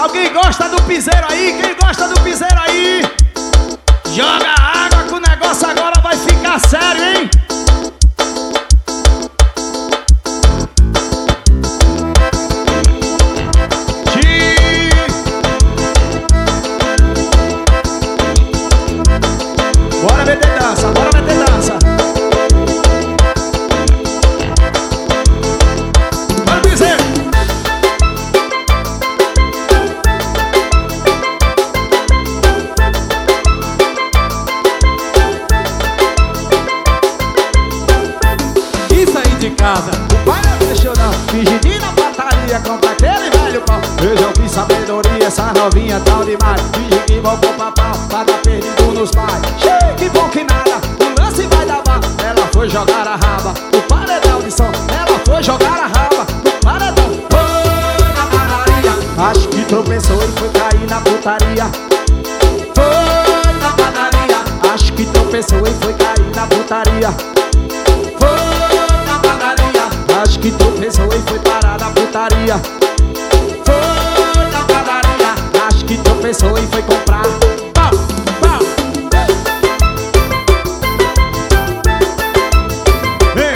Alguém gosta do piseiro aí? Quem gosta do piseiro aí? Joga água que o negócio agora vai ficar sério, hein? Bora meter dança, bora meter dança. Bora dizer. E sair de casa, O pai não deixou não, fingidinho na pataria, compra aquele velho pau. Vejam que sabedoria, essa novinha tal demais. Finge que vão pro papau, pra dar perdido nos pais. Que bom que nada, o lance vai dar bar. Ela foi jogar a raba, o paredão de som. Ela foi jogar a raba, o paredão. Foi na padaria, acho que tropeçou e foi cair na putaria. Foi na padaria, acho que tropeçou e foi cair na putaria. Foi na padaria, acho que tropeçou e foi parar na putaria. Foi na padaria, acho que tropeçou e foi comprar. Pau, pau. Vem.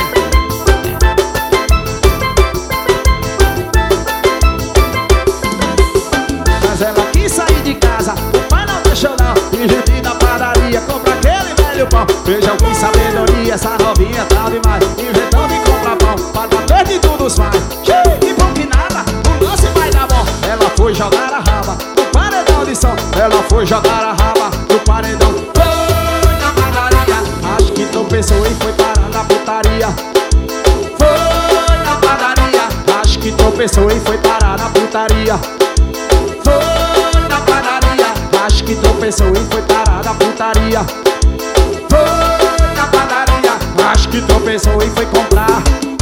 Mas ela quis sair de casa, o pai não deixou não. Fingindo na padaria, compra aquele velho pão. Vejam que sabedoria, essa novinha tá demais. Inventou de comprar pão, pra dar perdido nos pais. Que bom que nada, o lance vai dar bom. Ela foi jogar a raba, no paredão de som. Ela foi jogar a raba, no paredão. Foi na padaria, acho que tropeçou e foi parar na putaria. Foi na padaria, acho que tropeçou e foi parar na putaria. Foi na padaria, acho que tropeçou e foi parar na putaria. Foi na padaria, acho que tropeçou e foi comprar.